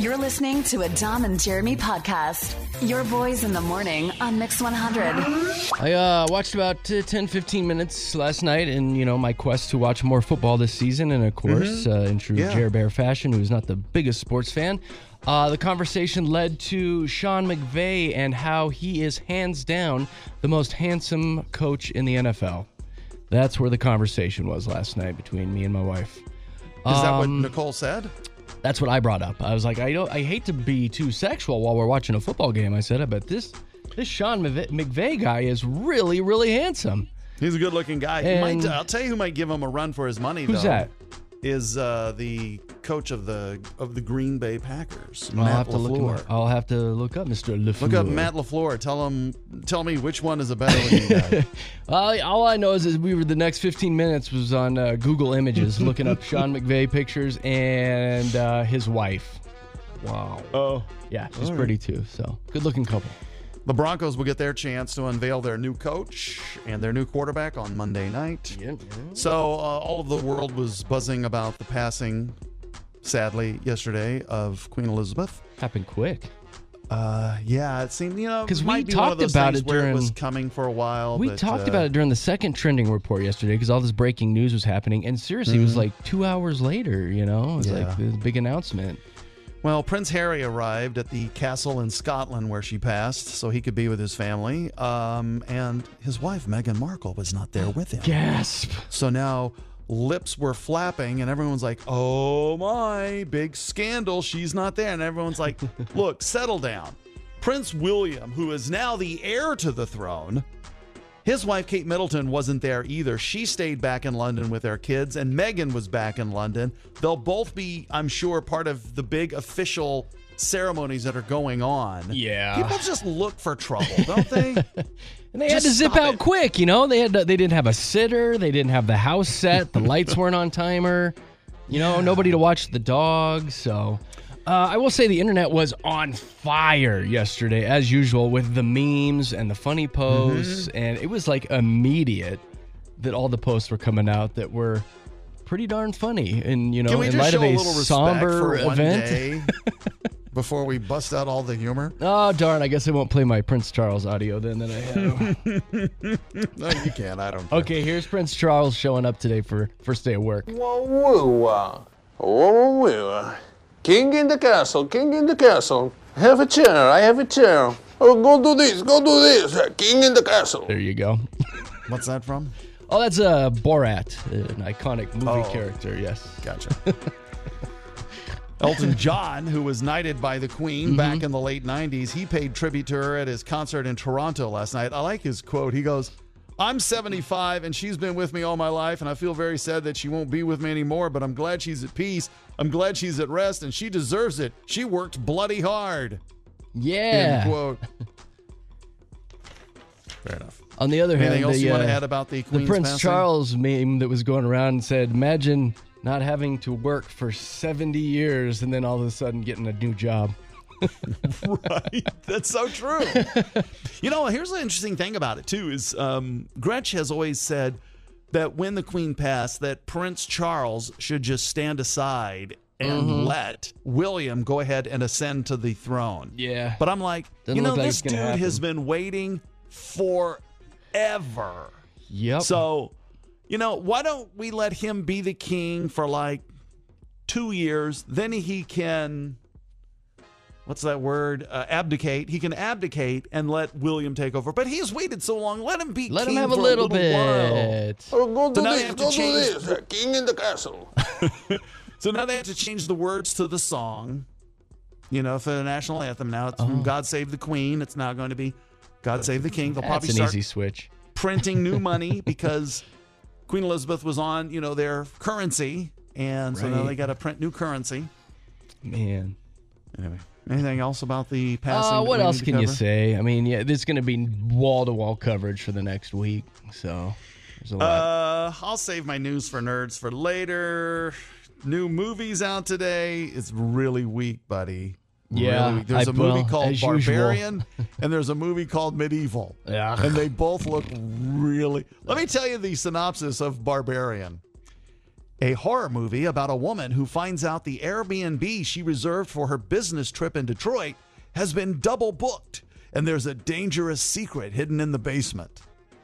You're listening to a Dom and Jeremy podcast. Your boys in the morning on Mix 100. I watched about 10, 15 minutes last night in, my quest to watch more football this season. And, of course, in true Jer Bear fashion, who's not the biggest sports fan, the conversation led to Sean McVay and how he is hands down the most handsome coach in the NFL. That's where the conversation was last night between me and my wife. Is that what Nicole said? That's what I brought up. I was like, I hate to be too sexual while we're watching a football game. I said, I bet this Sean McVay guy is really, really handsome. He's a good-looking guy. I'll tell you who might give him a run for his money, Who's that? Is the coach of the Green Bay Packers, I'll Matt have to LaFleur. I'll have to look up Mr. LaFleur. Look up Matt LaFleur. Tell me which one is a better looking guy. All I know is the next 15 minutes was on Google Images, looking up Sean McVay pictures and his wife. Wow. Oh. Yeah, she's pretty too. So good looking couple. The Broncos will get their chance to unveil their new coach and their new quarterback on Monday night. Yeah. So all of the world was buzzing about the passing, sadly, yesterday of Queen Elizabeth. Happened quick. Yeah, it seemed, because we talked about it where it was coming for a while. We talked about it during the second trending report yesterday because all this breaking news was happening. And seriously, it was like 2 hours later, it was like this big announcement. Well, Prince Harry arrived at the castle in Scotland where she passed so he could be with his family. And his wife, Meghan Markle, was not there with him. Gasp. So now lips were flapping and everyone's like, oh my, big scandal. She's not there. And everyone's like, look, settle down. Prince William, who is now the heir to the throne, his wife, Kate Middleton, wasn't there either. She stayed back in London with their kids, and Meghan was back in London. They'll both be, I'm sure, part of the big official ceremonies that are going on. Yeah. People just look for trouble, don't they? And they had to zip out quick, They didn't have a sitter. They didn't have the house set. The lights weren't on timer. Nobody to watch the dog. So I will say the internet was on fire yesterday, as usual, with the memes and the funny posts. And it was like immediate that all the posts were coming out that were pretty darn funny. And, in light of a somber event. Before we bust out all the humor? Oh, darn. I guess I won't play my Prince Charles audio then that I have. No, you can't. I don't care. Okay, here's Prince Charles showing up today for first day of work. Whoa. King in the castle, king in the castle. Have a chair, I have a chair. Oh, go do this. King in the castle. There you go. What's that from? Oh, that's Borat, an iconic movie character, yes. Gotcha. Elton John, who was knighted by the Queen back in the late 90s, he paid tribute to her at his concert in Toronto last night. I like his quote. He goes, I'm 75 and she's been with me all my life, and I feel very sad that she won't be with me anymore, but I'm glad she's at peace. I'm glad she's at rest, and she deserves it. She worked bloody hard. Yeah. End quote. Fair enough. On the other hand, anything else you want to add about the Queen's Prince passing? Charles meme that was going around said, imagine not having to work for 70 years and then all of a sudden getting a new job. Right. That's so true. Here's the interesting thing about it, too, is Gretch has always said that when the Queen passed, that Prince Charles should just stand aside and let William go ahead and ascend to the throne. Yeah. But I'm like, this dude has been waiting forever. Yep. So, why don't we let him be the king for like 2 years? Then he can, what's that word? Abdicate. He can abdicate and let William take over. But he's waited so long. Let him be Let king him have a for little while. bit. Oh, go do now they this, have to go do change- this. King in the castle. So now they have to change the words to the song, for the national anthem. Now it's from God Save the Queen. It's now going to be God Save the King. They'll That's probably an start easy switch. printing new money because Queen Elizabeth was on, their currency. And so now Right. they got to print new currency. Man. Anyway, anything else about the passing? that What we else need to can you cover? say? I mean, there's going to be wall-to-wall coverage for the next week. So there's a lot. I'll save my news for nerds for later. New movies out today. It's really weak, buddy. Yeah, Really weak. There's a movie called as usual. Barbarian, and there's a movie called Medieval. Yeah. And they both look really... Let me tell you the synopsis of Barbarian. A horror movie about a woman who finds out the Airbnb she reserved for her business trip in Detroit has been double booked, and there's a dangerous secret hidden in the basement.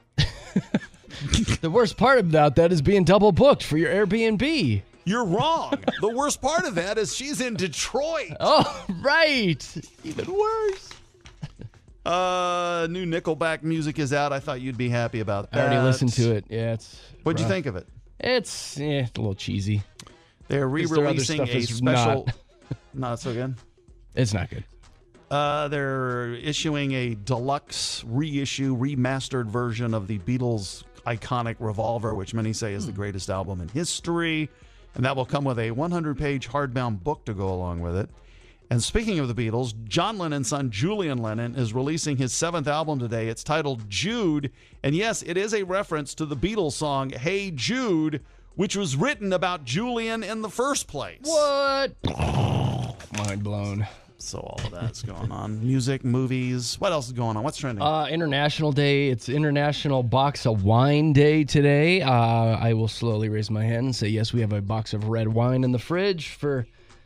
The worst part about that is being double booked for your Airbnb. You're wrong. The worst part of that is she's in Detroit. Oh, right. Even worse. New Nickelback music is out. I thought you'd be happy about that. I already listened to it. Yeah, it's What'd you rough. think of it? It's a little cheesy. They're Is there other re-releasing stuff a that's special. not? Not so good. It's not good. They're issuing a deluxe reissue, remastered version of the Beatles' iconic Revolver, which many say is the greatest album in history. And that will come with a 100-page hardbound book to go along with it. And speaking of the Beatles, John Lennon's son Julian Lennon is releasing his 7th album today. It's titled Jude. And yes, it is a reference to the Beatles song Hey Jude, which was written about Julian in the first place. What? Mind blown. So all of that's going on. Music, movies. What else is going on? What's trending? International Day. It's International Box of Wine Day today. I will slowly raise my hand and say, yes, we have a box of red wine in the fridge for,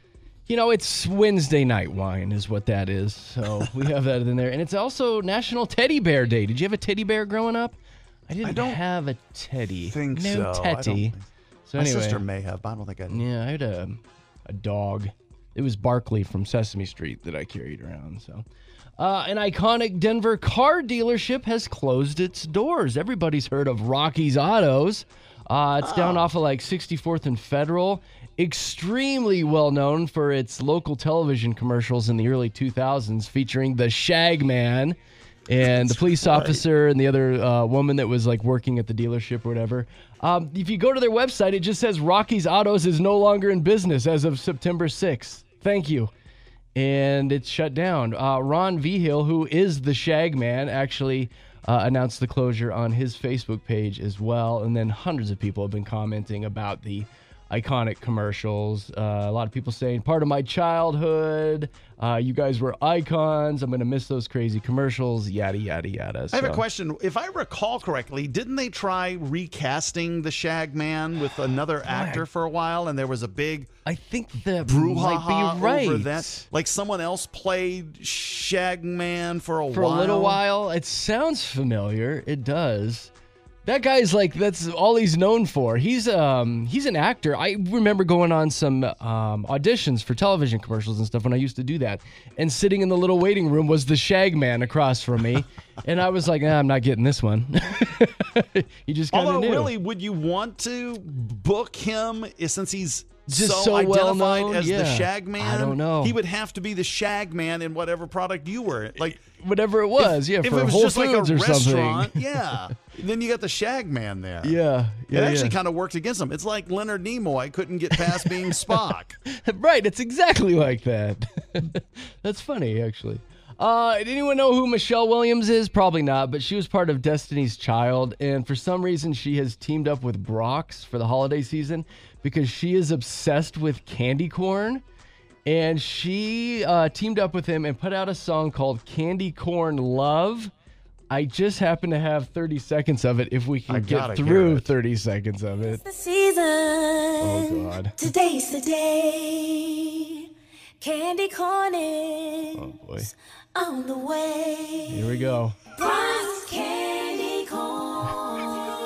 it's Wednesday night wine is what that is. So we have that in there. And it's also National Teddy Bear Day. Did you have a teddy bear growing up? I didn't have a teddy. think no so. teddy. So My anyway, sister may have, but I don't think I did. yeah, I had a dog. It was Barkley from Sesame Street that I carried around. So, an iconic Denver car dealership has closed its doors. Everybody's heard of Rocky's Autos. It's down off of 64th and Federal. Extremely well known for its local television commercials in the early 2000s featuring the Shag Man and the police officer and the other woman that was working at the dealership or whatever. If you go to their website, it just says Rocky's Autos is no longer in business as of September 6th. Thank you. And it's shut down. Ron Vigil, who is the Shag Man, actually announced the closure on his Facebook page as well. And then hundreds of people have been commenting about the iconic commercials. A lot of people saying, part of my childhood. You guys were icons. I'm going to miss those crazy commercials, yada, yada, yada. I have a question. If I recall correctly, didn't they try recasting the Shag Man with another actor for a while? And there was a big I think that brouhaha might be right. over that. Like someone else played Shag Man for a while. For a little while. It sounds familiar. It does. That guy's that's all he's known for. He's an actor. I remember going on some auditions for television commercials and stuff when I used to do that. And sitting in the little waiting room was the Shag Man across from me. And I was like, I'm not getting this one. You just kind of knew. Although, really, would you want to book him since he's Just so well identified known? as the Yeah. Shag Man? I don't know. He would have to be the Shag Man in whatever product you were. Whatever it was, if for it was Whole just Foods like a or restaurant, something. yeah. Then you got the Shag Man there. Yeah. It actually kind of worked against him. It's like Leonard Nimoy couldn't get past being Spock. Right, it's exactly like that. That's funny, actually. Did anyone know who Michelle Williams is? Probably not, but she was part of Destiny's Child, and for some reason she has teamed up with Brox for the holiday season because she is obsessed with candy corn, and she teamed up with him and put out a song called Candy Corn Love. I just happen to have 30 seconds of it if we can get through 30 seconds of it. It's the season. Oh, God. Today's the day. Candy corn is Oh, boy. on the way. Here we go. Bronx candy corn.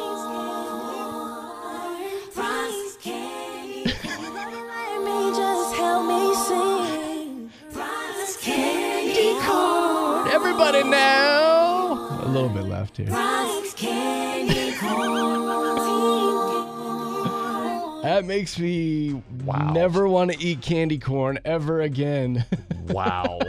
Bronx candy corn. Let me just help me sing. Bronx candy corn. Everybody now. A little bit left here. Bronx candy corn. That makes me never want to eat candy corn ever again. Wow.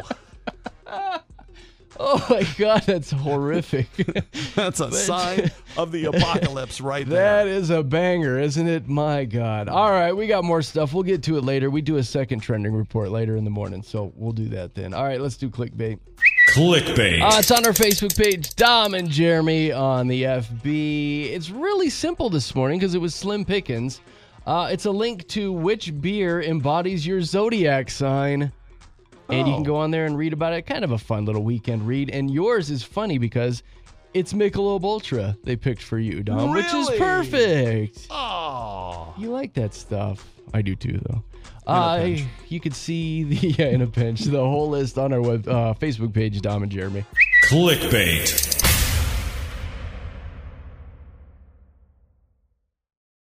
Oh my God, that's horrific. That's a sign of the apocalypse right there. That is a banger, isn't it? My God. All right, we got more stuff. We'll get to it later. We do a second trending report later in the morning, so we'll do that then. All right, let's do clickbait. Clickbait. It's on our Facebook page, Dom and Jeremy on the FB. It's really simple this morning because it was slim pickings. It's a link to which beer embodies your zodiac sign. And you can go on there and read about it. Kind of a fun little weekend read. And yours is funny because it's Michelob Ultra they picked for you, Dom, which is Really? perfect. Oh. You like that stuff. I do too, though. You could see the in a pinch the whole list on our Facebook page, Dom and Jeremy. Clickbait.